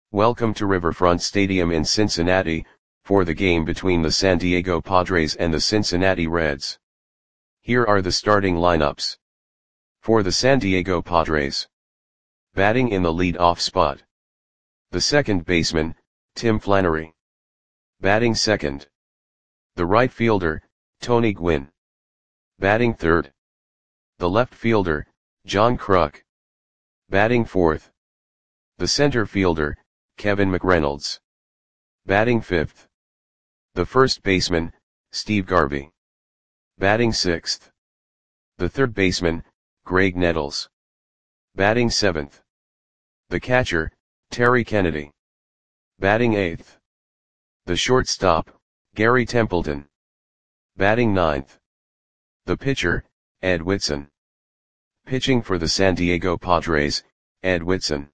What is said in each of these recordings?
Welcome to Riverfront Stadium in Cincinnati, for the game between the San Diego Padres and the Cincinnati Reds. Here are the starting lineups. For the San Diego Padres. Batting in the lead-off spot. The second baseman, Tim Flannery. Batting second. The right fielder, Tony Gwynn. Batting third. The left fielder, John Kruk. Batting fourth. The center fielder, Kevin McReynolds. Batting fifth. The first baseman, Steve Garvey. Batting sixth. The third baseman, Graig Nettles. Batting seventh. The catcher, Terry Kennedy. Batting eighth. The shortstop, Gary Templeton. Batting ninth. The pitcher, Ed Whitson. Pitching for the San Diego Padres, Ed Whitson.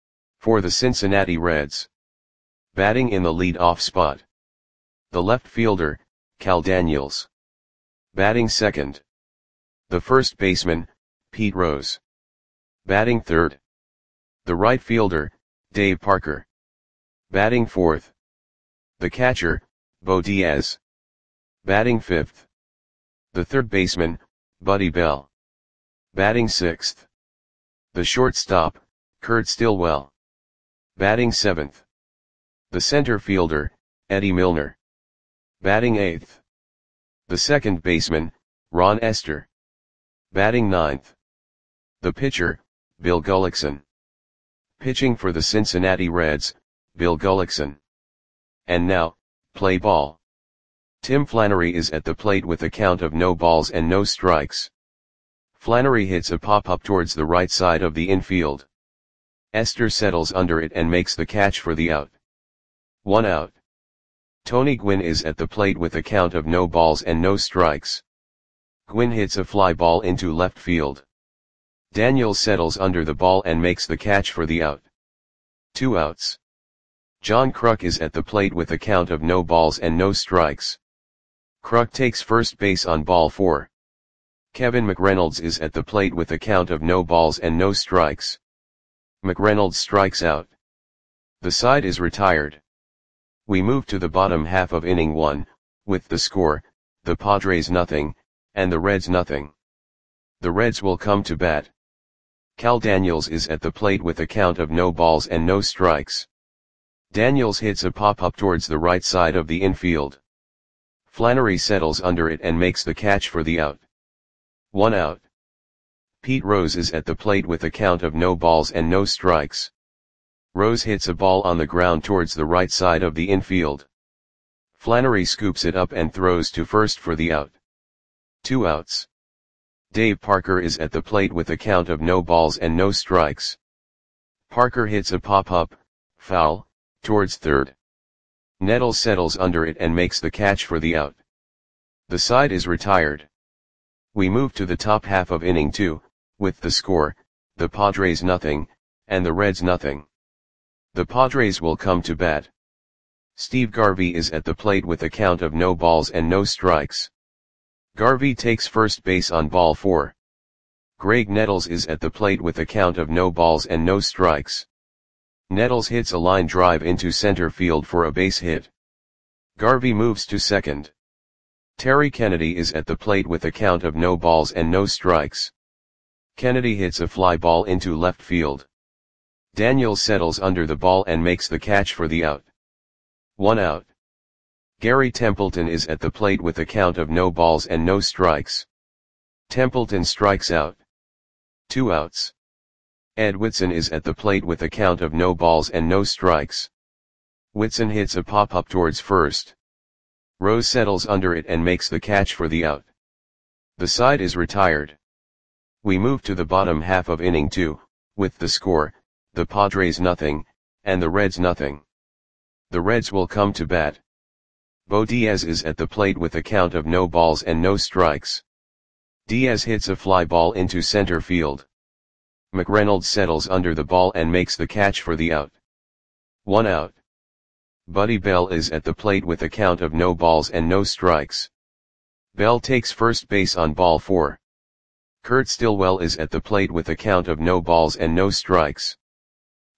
For the Cincinnati Reds. Batting in the lead-off spot. The left fielder, Cal Daniels. Batting second. The first baseman, Pete Rose. Batting third. The right fielder, Dave Parker. Batting fourth. The catcher, Bo Diaz. Batting fifth. The third baseman, Buddy Bell. Batting sixth. The shortstop, Kurt Stillwell. Batting seventh. The center fielder, Eddie Milner. Batting eighth. The second baseman, Ron Esther. Batting ninth. The pitcher, Bill Gullickson. Pitching for the Cincinnati Reds, Bill Gullickson. And now, play ball. Tim Flannery is at the plate with a count of no balls and no strikes. Flannery hits a pop-up towards the right side of the infield. Esther settles under it and makes the catch for the out. 1 out. Tony Gwynn is at the plate with a count of no balls and no strikes. Gwynn hits a fly ball into left field. Daniels settles under the ball and makes the catch for the out. 2 outs. John Kruk is at the plate with a count of no balls and no strikes. Kruk takes first base on ball 4. Kevin McReynolds is at the plate with a count of no balls and no strikes. McReynolds strikes out. The side is retired. We move to the bottom half of inning 1, with the score, the Padres nothing, and the Reds nothing. The Reds will come to bat. Cal Daniels is at the plate with a count of no balls and no strikes. Daniels hits a pop-up towards the right side of the infield. Flannery settles under it and makes the catch for the out. 1 out. Pete Rose is at the plate with a count of no balls and no strikes. Rose hits a ball on the ground towards the right side of the infield. Flannery scoops it up and throws to first for the out. 2 outs. Dave Parker is at the plate with a count of no balls and no strikes. Parker hits a pop-up, foul, towards third. Nettles settles under it and makes the catch for the out. The side is retired. We move to the top half of inning 2, with the score, the Padres nothing, and the Reds nothing. The Padres will come to bat. Steve Garvey is at the plate with a count of no balls and no strikes. Garvey takes first base on ball 4. Graig Nettles is at the plate with a count of no balls and no strikes. Nettles hits a line drive into center field for a base hit. Garvey moves to second. Terry Kennedy is at the plate with a count of no balls and no strikes. Kennedy hits a fly ball into left field. Daniels settles under the ball and makes the catch for the out. 1 out. Gary Templeton is at the plate with a count of no balls and no strikes. Templeton strikes out. 2 outs. Ed Whitson is at the plate with a count of no balls and no strikes. Whitson hits a pop-up towards first. Rose settles under it and makes the catch for the out. The side is retired. We move to the bottom half of inning 2, with the score, the Padres nothing, and the Reds nothing. The Reds will come to bat. Bo Diaz is at the plate with a count of no balls and no strikes. Diaz hits a fly ball into center field. McReynolds settles under the ball and makes the catch for the out. 1 out. Buddy Bell is at the plate with a count of no balls and no strikes. Bell takes first base on ball 4. Kurt Stillwell is at the plate with a count of no balls and no strikes.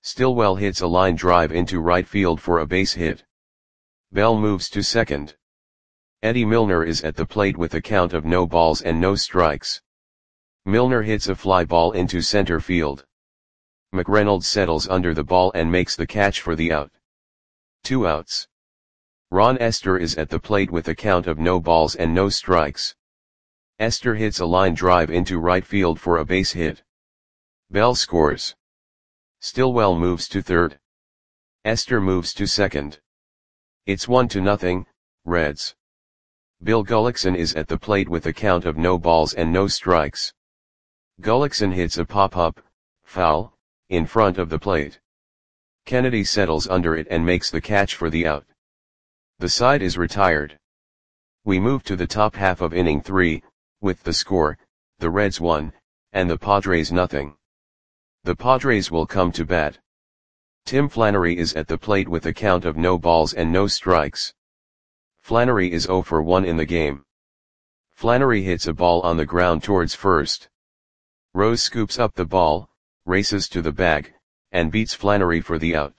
Stillwell hits a line drive into right field for a base hit. Bell moves to second. Eddie Milner is at the plate with a count of no balls and no strikes. Milner hits a fly ball into center field. McReynolds settles under the ball and makes the catch for the out. 2 outs. Ron Estes is at the plate with a count of no balls and no strikes. Estes hits a line drive into right field for a base hit. Bell scores. Stillwell moves to third. Estes moves to second. It's 1-0, Reds. Bill Gullickson is at the plate with a count of no balls and no strikes. Gullickson hits a pop-up, foul, in front of the plate. Kennedy settles under it and makes the catch for the out. The side is retired. We move to the top half of inning 3, with the score, the Reds 1, and the Padres nothing. The Padres will come to bat. Tim Flannery is at the plate with a count of no balls and no strikes. Flannery is 0 for 1 in the game. Flannery hits a ball on the ground towards first. Rose scoops up the ball, races to the bag, and beats Flannery for the out.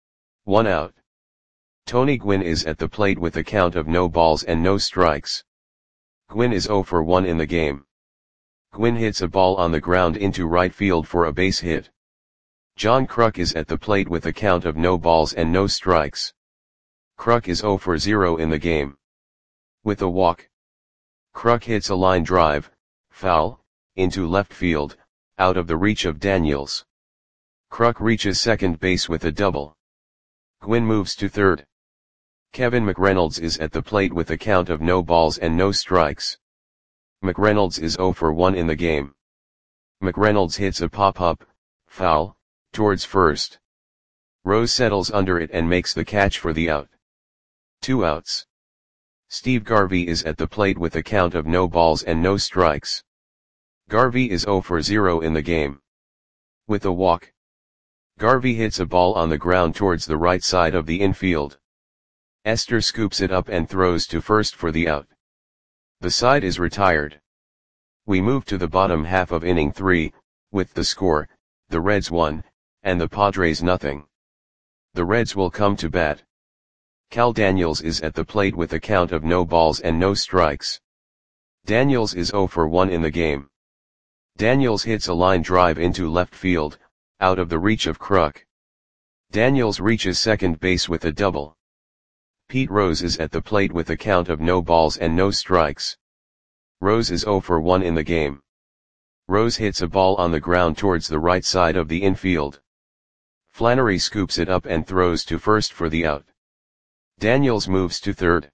1 out. Tony Gwynn is at the plate with a count of no balls and no strikes. Gwynn is 0 for 1 in the game. Gwynn hits a ball on the ground into right field for a base hit. John Kruk is at the plate with a count of no balls and no strikes. Kruk is 0 for 0 in the game. With a walk. Kruk hits a line drive, foul, into left field, out of the reach of Daniels. Kruk reaches second base with a double. Gwynn moves to third. Kevin McReynolds is at the plate with a count of no balls and no strikes. McReynolds is 0 for 1 in the game. McReynolds hits a pop-up, foul, towards first. Rose settles under it and makes the catch for the out. 2 outs. Steve Garvey is at the plate with a count of no balls and no strikes. Garvey is 0 for 0 in the game. With a walk. Garvey hits a ball on the ground towards the right side of the infield. Estes scoops it up and throws to first for the out. The side is retired. We move to the bottom half of inning 3, with the score, the Reds 1, and the Padres nothing. The Reds will come to bat. Cal Daniels is at the plate with a count of no balls and no strikes. Daniels is 0 for 1 in the game. Daniels hits a line drive into left field, out of the reach of Kruk. Daniels reaches second base with a double. Pete Rose is at the plate with a count of no balls and no strikes. Rose is 0 for 1 in the game. Rose hits a ball on the ground towards the right side of the infield. Flannery scoops it up and throws to first for the out. Daniels moves to third.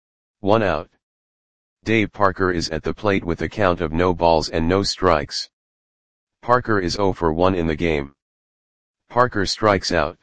1 out. Dave Parker is at the plate with a count of no balls and no strikes. Parker is 0 for 1 in the game. Parker strikes out.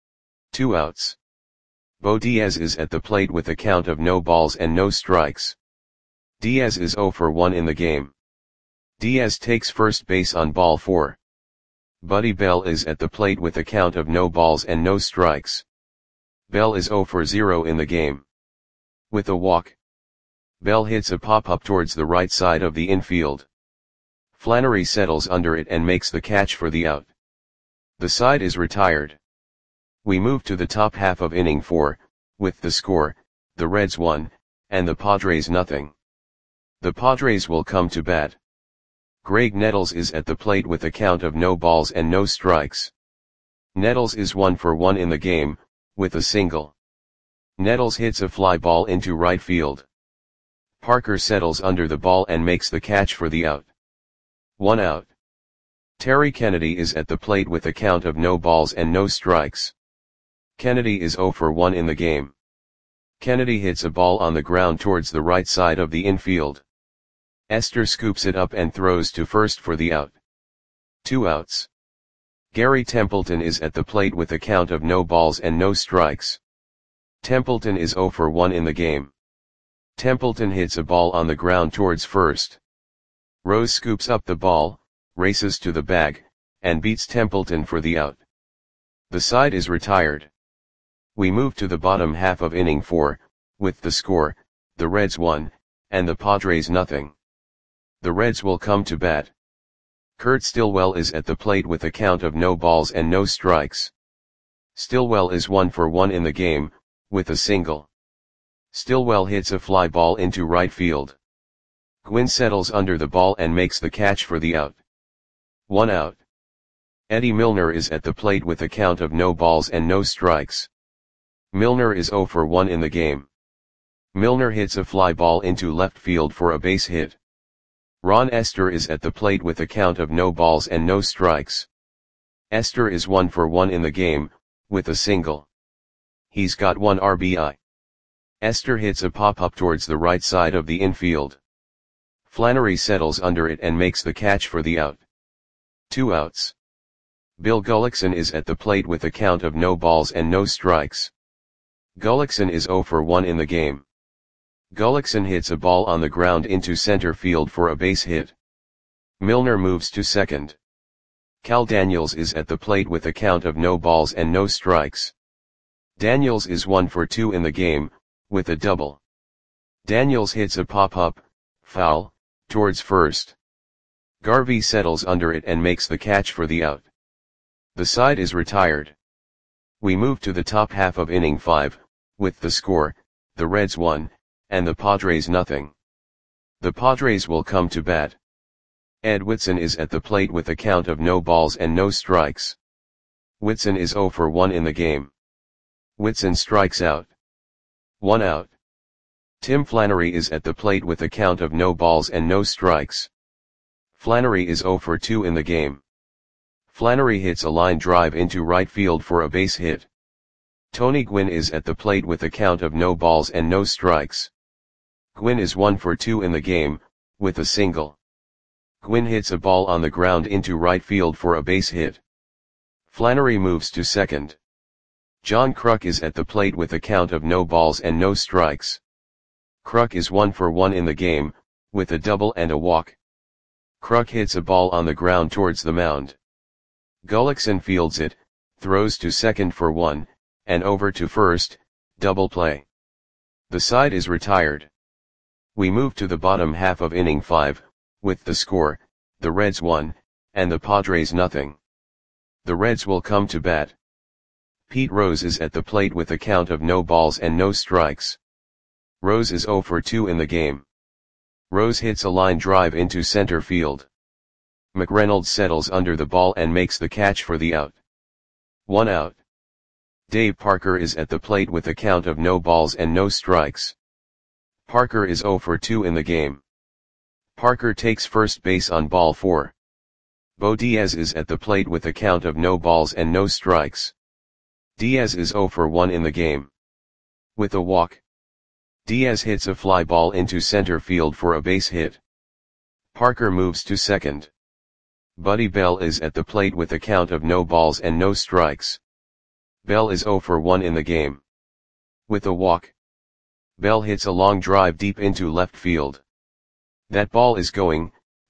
2 outs. Bo Diaz is at the plate with a count of no balls and no strikes. Diaz is 0 for 1 in the game. Diaz takes first base on ball 4. Buddy Bell is at the plate with a count of no balls and no strikes. Bell is 0 for 0 in the game. With a walk. Bell hits a pop-up towards the right side of the infield. Flannery settles under it and makes the catch for the out. The side is retired. We move to the top half of inning 4, with the score, the Reds 1, and the Padres nothing. The Padres will come to bat. Greg Nettles is at the plate with a count of no balls and no strikes. Nettles is 1 for 1 in the game, with a single. Nettles hits a fly ball into right field. Parker settles under the ball and makes the catch for the out. 1 out. Terry Kennedy is at the plate with a count of no balls and no strikes. Kennedy is 0 for 1 in the game. Kennedy hits a ball on the ground towards the right side of the infield. Estes scoops it up and throws to first for the out. 2 outs. Gary Templeton is at the plate with a count of no balls and no strikes. Templeton is 0 for 1 in the game. Templeton hits a ball on the ground towards first. Rose scoops up the ball, races to the bag, and beats Templeton for the out. The side is retired. We move to the bottom half of inning 4, with the score, the Reds 1, and the Padres nothing. The Reds will come to bat. Kurt Stillwell is at the plate with a count of no balls and no strikes. Stillwell is 1 for 1 in the game, with a single. Stillwell hits a fly ball into right field. Gwynn settles under the ball and makes the catch for the out. 1 out. Eddie Milner is at the plate with a count of no balls and no strikes. Milner is 0 for 1 in the game. Milner hits a fly ball into left field for a base hit. Ron Esther is at the plate with a count of no balls and no strikes. Esther is 1 for 1 in the game, with a single. He's got 1 RBI. Esther hits a pop-up towards the right side of the infield. Flannery settles under it and makes the catch for the out. 2 outs. Bill Gullickson is at the plate with a count of no balls and no strikes. Gullickson is 0 for 1 in the game. Gullickson hits a ball on the ground into center field for a base hit. Milner moves to second. Cal Daniels is at the plate with a count of no balls and no strikes. Daniels is 1 for 2 in the game, with a double. Daniels hits a pop-up, foul, towards first. Garvey settles under it and makes the catch for the out. The side is retired. We move to the top half of inning 5, with the score, the Reds 1, and the Padres nothing. The Padres will come to bat. Ed Whitson is at the plate with a count of no balls and no strikes. Whitson is 0 for 1 in the game. Whitson strikes out. 1 out. Tim Flannery is at the plate with a count of no balls and no strikes. Flannery is 0 for 2 in the game. Flannery hits a line drive into right field for a base hit. Tony Gwynn is at the plate with a count of no balls and no strikes. Gwynn is 1 for 2 in the game, with a single. Gwynn hits a ball on the ground into right field for a base hit. Flannery moves to second. John Kruk is at the plate with a count of no balls and no strikes. Kruk is 1 for 1 in the game, with a double and a walk. Kruk hits a ball on the ground towards the mound. Gullickson fields it, throws to second for 1, and over to first, double play. The side is retired. We move to the bottom half of inning 5, with the score, the Reds 1, and the Padres nothing. The Reds will come to bat. Pete Rose is at the plate with a count of no balls and no strikes. Rose is 0 for 2 in the game. Rose hits a line drive into center field. McReynolds settles under the ball and makes the catch for the out. 1 out. Dave Parker is at the plate with a count of no balls and no strikes. Parker is 0 for 2 in the game. Parker takes first base on ball 4. Bo Diaz is at the plate with a count of no balls and no strikes. Diaz is 0 for 1 in the game. With a walk. Diaz hits a fly ball into center field for a base hit. Parker moves to second. Buddy Bell is at the plate with a count of no balls and no strikes. Bell is 0 for 1 in the game. With a walk. Bell hits a long drive deep into left field. That ball is gone.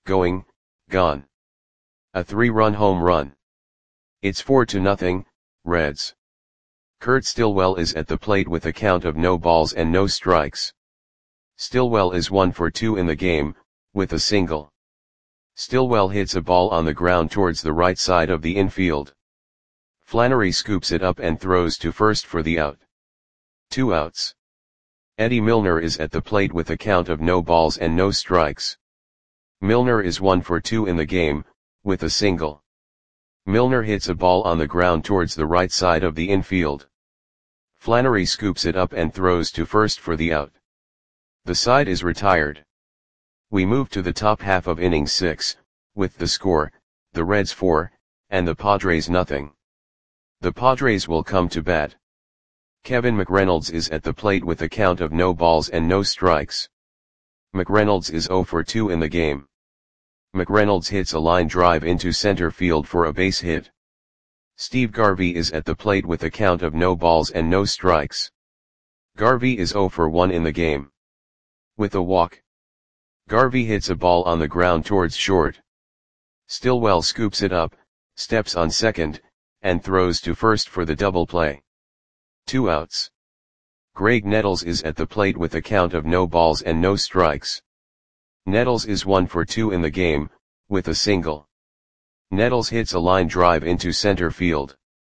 A 3-run home run. It's 4-0, Reds. Kurt Stillwell is at the plate with a count of no balls and no strikes. Stillwell is 1 for 2 in the game, with a single. Stillwell hits a ball on the ground towards the right side of the infield. Flannery scoops it up and throws to first for the out. 2 outs. Eddie Milner is at the plate with a count of no balls and no strikes. Milner is 1 for 2 in the game, with a single. Milner hits a ball on the ground towards the right side of the infield. Flannery scoops it up and throws to first for the out. The side is retired. We move to the top half of inning 6, with the score, the Reds 4, and the Padres nothing. The Padres will come to bat. Kevin McReynolds is at the plate with a count of no balls and no strikes. McReynolds is 0 for 2 in the game. McReynolds hits a line drive into center field for a base hit. Steve Garvey is at the plate with a count of no balls and no strikes. Garvey is 0 for 1 in the game. With a walk. Garvey hits a ball on the ground towards short. Stillwell scoops it up, steps on second, and throws to first for the double play. 2 outs. Greg Nettles is at the plate with a count of no balls and no strikes. Nettles is 1 for 2 in the game, with a single. Nettles hits a line drive into center field.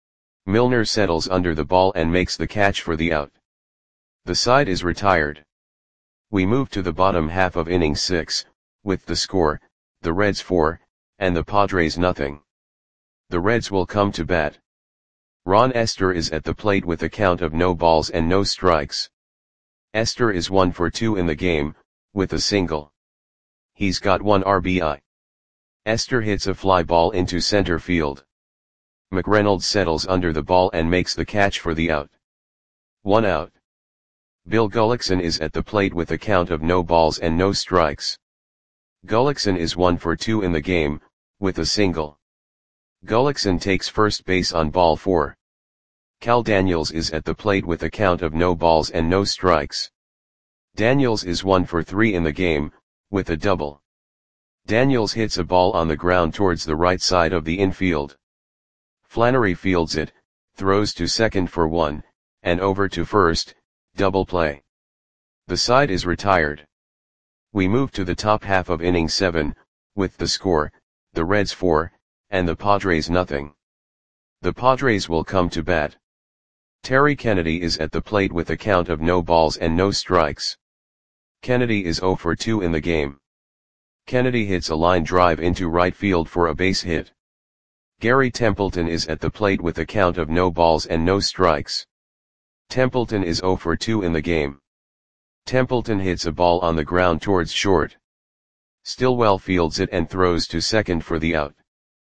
Milner settles under the ball and makes the catch for the out. The side is retired. We move to the bottom half of inning 6, with the score, the Reds 4, and the Padres nothing. The Reds will come to bat. Ron Esther is at the plate with a count of no balls and no strikes. Esther is 1 for 2 in the game, with a single. He's got 1 RBI. Esther hits a fly ball into center field. McReynolds settles under the ball and makes the catch for the out. 1 out. Bill Gullickson is at the plate with a count of no balls and no strikes. Gullickson is 1 for 2 in the game, with a single. Gullickson takes first base on ball 4. Cal Daniels is at the plate with a count of no balls and no strikes. Daniels is 1 for 3 in the game, with a double. Daniels hits a ball on the ground towards the right side of the infield. Flannery fields it, throws to second for 1, and over to first, double play. The side is retired. We move to the top half of inning 7, with the score, the Reds 4, and the Padres nothing. The Padres will come to bat. Terry Kennedy is at the plate with a count of no balls and no strikes. Kennedy is 0 for 2 in the game. Kennedy hits a line drive into right field for a base hit. Gary Templeton is at the plate with a count of no balls and no strikes. Templeton is 0 for 2 in the game. Templeton hits a ball on the ground towards short. Stillwell fields it and throws to second for the out.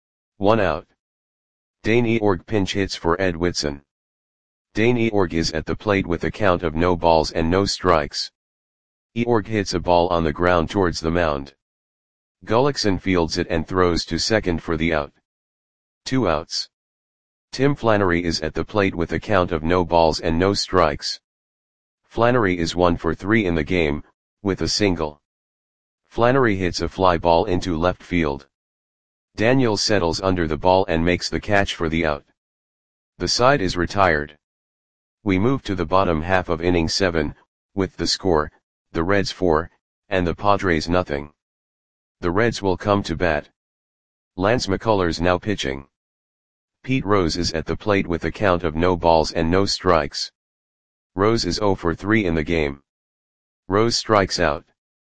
1 out. Dane Eorg pinch hits for Ed Whitson. Dane Eorg is at the plate with a count of no balls and no strikes. Eorg hits a ball on the ground towards the mound. Gullickson fields it and throws to second for the out. 2 outs. Tim Flannery is at the plate with a count of no balls and no strikes. Flannery is 1 for 3 in the game, with a single. Flannery hits a fly ball into left field. Daniels settles under the ball and makes the catch for the out. The side is retired. We move to the bottom half of inning 7, with the score, the Reds 4, and the Padres nothing. The Reds will come to bat. Lance McCullers now pitching. Pete Rose is at the plate with a count of no balls and no strikes. Rose is 0 for 3 in the game. Rose strikes out.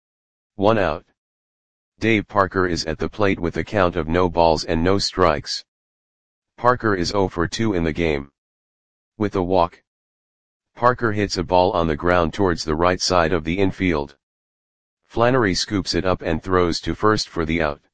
1 out. Dave Parker is at the plate with a count of no balls and no strikes. Parker is 0 for 2 in the game. With a walk. Parker hits a ball on the ground towards the right side of the infield. Flannery scoops it up and throws to first for the out.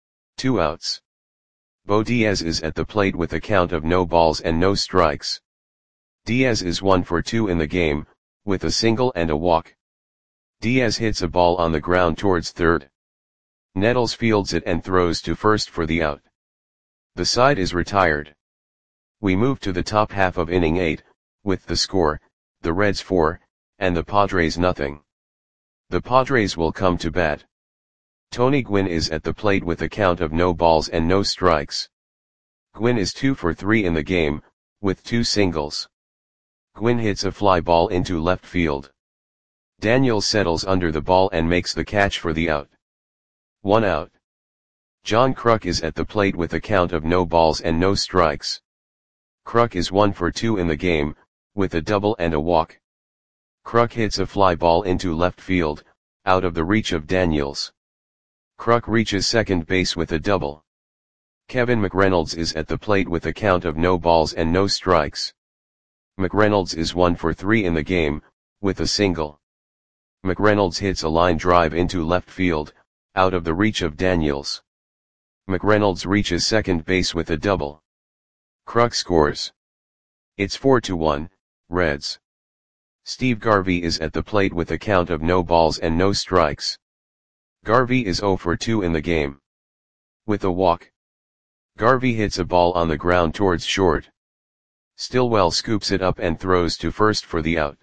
2 outs. Bo Diaz is at the plate with a count of no balls and no strikes. Diaz is 1 for 2 in the game, with a single and a walk. Diaz hits a ball on the ground towards third. Nettles fields it and throws to first for the out. The side is retired. We move to the top half of inning 8, with the score, the Reds 4, and the Padres nothing. The Padres will come to bat. Tony Gwynn is at the plate with a count of no balls and no strikes. Gwynn is 2 for 3 in the game, with 2 singles. Gwynn hits a fly ball into left field. Daniels settles under the ball and makes the catch for the out. 1 out. John Kruk is at the plate with a count of no balls and no strikes. Kruk is 1 for 2 in the game, with a double and a walk. Kruk hits a fly ball into left field, out of the reach of Daniels. Kruk reaches second base with a double. Kevin McReynolds is at the plate with a count of no balls and no strikes. McReynolds is 1 for 3 in the game, with a single. McReynolds hits a line drive into left field, out of the reach of Daniels. McReynolds reaches second base with a double. Kruk scores. It's 4-1, Reds. Steve Garvey is at the plate with a count of no balls and no strikes. Garvey is 0 for 2 in the game. With a walk. Garvey hits a ball on the ground towards short. Stillwell scoops it up and throws to first for the out.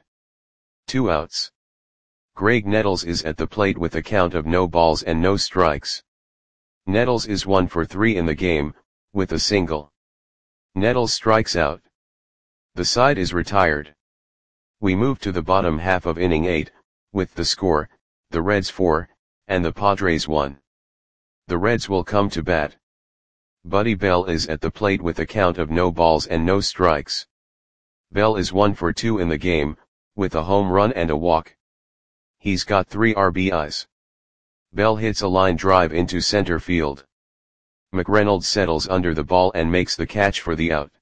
2 outs. Greg Nettles is at the plate with a count of no balls and no strikes. Nettles is 1 for 3 in the game, with a single. Nettles strikes out. The side is retired. We move to the bottom half of inning 8, with the score, the Reds 4, and the Padres 1. The Reds will come to bat. Buddy Bell is at the plate with a count of no balls and no strikes. Bell is 1 for 2 in the game, with a home run and a walk. He's got 3 RBIs. Bell hits a line drive into center field. McReynolds settles under the ball and makes the catch for the out.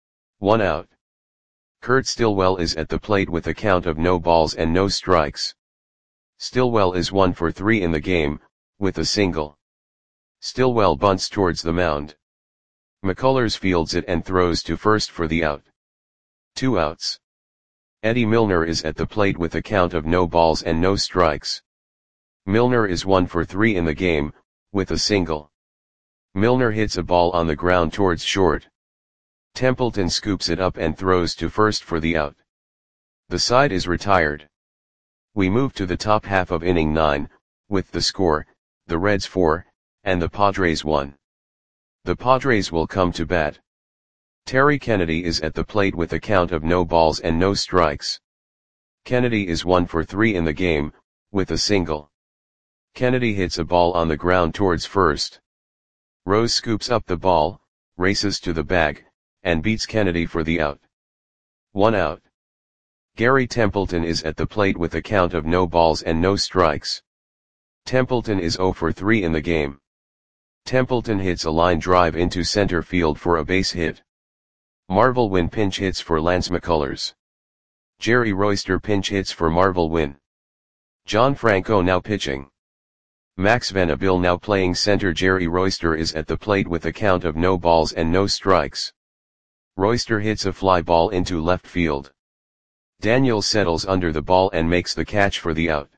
1 out. Kurt Stillwell is at the plate with a count of no balls and no strikes. Stillwell is 1 for 3 in the game, with a single. Stillwell bunts towards the mound. McCullers fields it and throws to first for the out. 2 outs. Eddie Milner is at the plate with a count of no balls and no strikes. Milner is 1 for 3 in the game, with a single. Milner hits a ball on the ground towards short. Templeton scoops it up and throws to first for the out. The side is retired. We move to the top half of inning 9, with the score, the Reds 4, and the Padres 1. The Padres will come to bat. Terry Kennedy is at the plate with a count of no balls and no strikes. Kennedy is 1 for 3 in the game, with a single. Kennedy hits a ball on the ground towards first. Rose scoops up the ball, races to the bag, and beats Kennedy for the out. 1 out. Gary Templeton is at the plate with a count of no balls and no strikes. Templeton is 0 for 3 in the game. Templeton hits a line drive into center field for a base hit. Marvel Wynn pinch hits for Lance McCullers. Jerry Royster pinch hits for Marvel Wynn. John Franco now pitching. Max Venable now playing center. Jerry Royster is at the plate with a count of no balls and no strikes. Royster hits a fly ball into left field. Daniel settles under the ball and makes the catch for the out.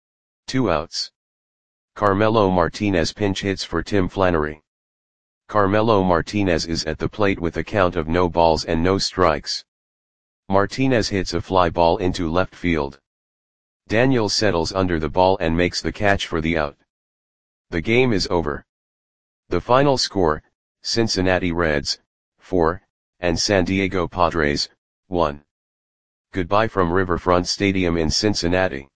2 outs. Carmelo Martinez pinch hits for Tim Flannery. Carmelo Martinez is at the plate with a count of no balls and no strikes. Martinez hits a fly ball into left field. Daniel settles under the ball and makes the catch for the out. The game is over. The final score, Cincinnati Reds, 4, and San Diego Padres, 1. Goodbye from Riverfront Stadium in Cincinnati.